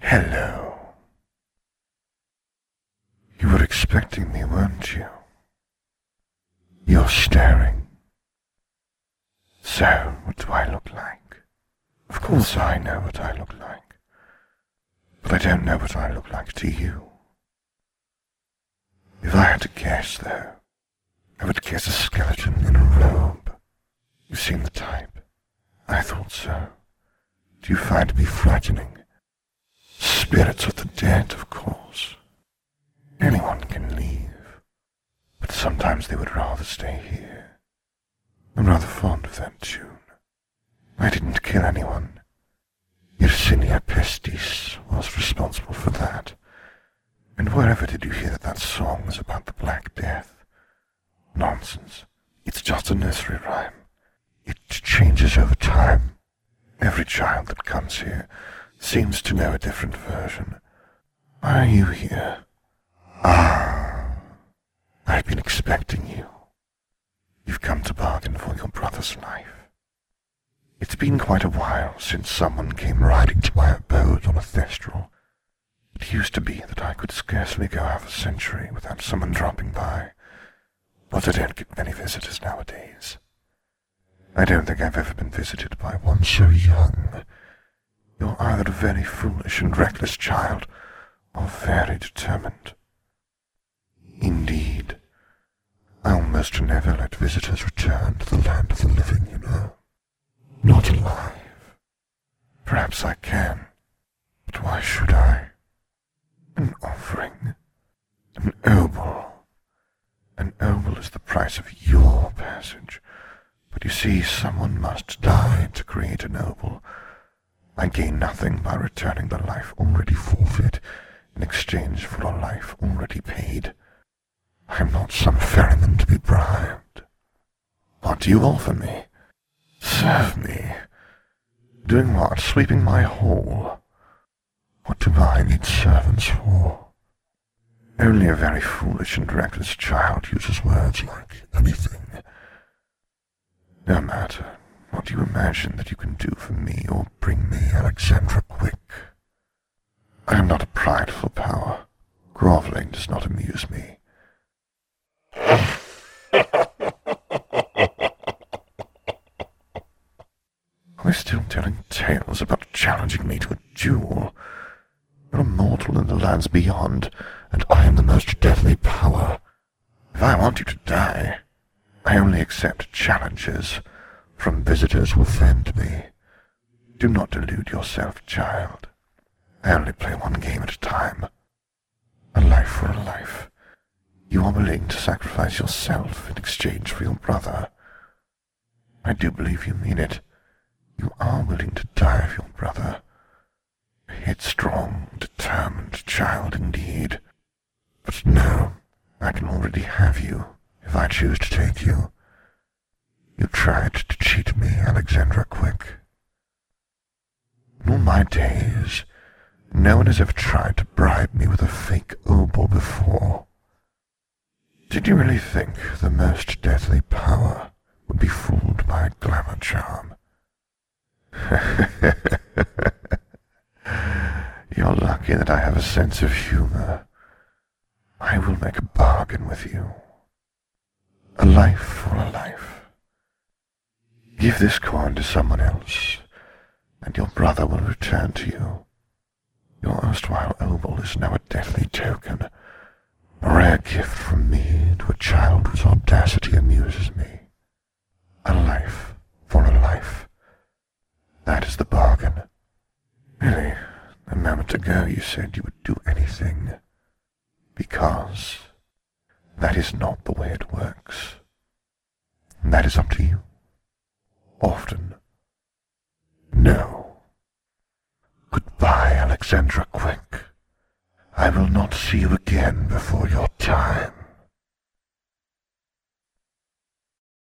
Hello. You were expecting me, weren't you? You're staring. So, what do I look like? Of course I know what I look like. But I don't know what I look like to you. If I had to guess, though, I would guess a skeleton in a robe. You've seen the type. I thought so. Do you find me frightening? Spirits of the dead, of course. Anyone can leave, but sometimes they would rather stay here. I'm rather fond of that tune. I didn't kill anyone. Yersinia Pestis was responsible for that. And wherever did you hear that that song is about the Black Death? Nonsense. It's just a nursery rhyme. It changes over time. Every child that comes here seems to know a different version. Why are you here? Ah, I've been expecting you. You've come to bargain for your brother's life. It's been quite a while since someone came riding to my abode on a thestral. It used to be that I could scarcely go half a century without someone dropping by, but I don't get many visitors nowadays. I don't think I've ever been visited by one so young. You're either a very foolish and reckless child, or very determined. Indeed, I almost never let visitors return to the land of the living, you know. Not alive. Perhaps I can, but why should I? An offering. An obol. An obol is the price of your passage. But you see, someone must die to create an obol. I gain nothing by returning the life already forfeit in exchange for a life already paid. I am not some ferryman to be bribed. What do you offer me? Serve me. Doing what? Sweeping my hall? What do I need servants for? Only a very foolish and reckless child uses words like anything. No matter. What do you imagine that you can do for me or bring me, Alexandra Quick? I am not a prideful power. Groveling does not amuse me. We're still telling tales about challenging me to a duel. You're a mortal in the lands beyond, and I am the most deadly power. If I want you to die, I only accept challenges from visitors who offend me. Do not delude yourself, child. I only play one game at a time. A life for a life. You are willing to sacrifice yourself in exchange for your brother. I do believe you mean it. You are willing to die for your brother. A headstrong, determined child indeed. But no, I can already have you if I choose to take you. You tried to cheat me, Alexandra Quick. In all my days, no one has ever tried to bribe me with a fake obol before. Did you really think the most deadly power would be fooled by a glamour charm? You're lucky that I have a sense of humor. I will make a bargain with you. A life for a life. Give this coin to someone else, and your brother will return to you. Your erstwhile obol is now a deadly token, a rare gift from me to a child whose audacity amuses me. A life for a life. That is the bargain. Really, a moment ago you said you would do anything. Because that is not the way it works. And that is up to you. Often. No. Goodbye, Alexandra Quick. I will not see you again before your time.